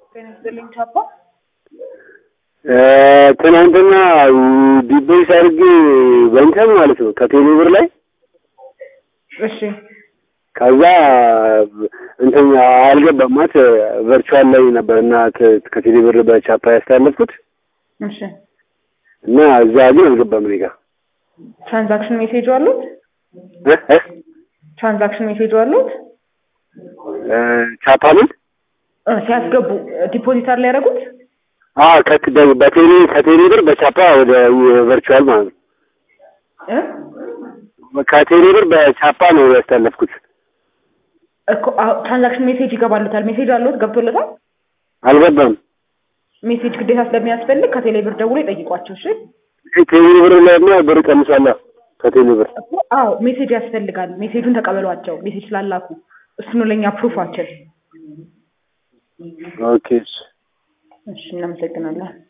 ከነስተልኝ ቻፓ ትናንትና ዲቤት አድርጌ በእንትን ማለት ነው ከቴሌብር ላይ እሺ ከዛ እንትን አልገባም ማለት ቨርቹዋል ላይ ነበርና ከቴሌብር በቻፓ ያስተላለፍኩት እሺ እና እዛ ግን አልገባም እኔ ጋር ትራንዛክሽን ሜሴጅ አሉት ትራንዛክሽን ሜሴጅ አሉት ቻፓ ምን ሲያስገቡ ዲፖዚተር ላይ ያደረጉት ከቴሌብር በቻፓ ወደ ቨርቹዋል ማለት ነው ከቴሌብር በቻፓ ነው ያስተላለፍኩት እኮ ትራንዛክሽን ሜሴጅ ይገባሉታል ሜሴጅ አሉት ገብቶለታል አልገባም ሜሴጅ ግዴታ ስለሚያስፈልግ ከቴሌብር ደውሎ ይጠይቋቸው እሺ ቴሌብር ላይ ነው ብር ቀንሷል ከቴሌብር አዎ ሜሴጅ ያስፈልጋል ሜሴጁን ተቀበሏቸው ሜሴጅ ስላላኩ እሱ ነው ለኛ ፕሩፋችን ኦኬ እሺ እናመሰግናለን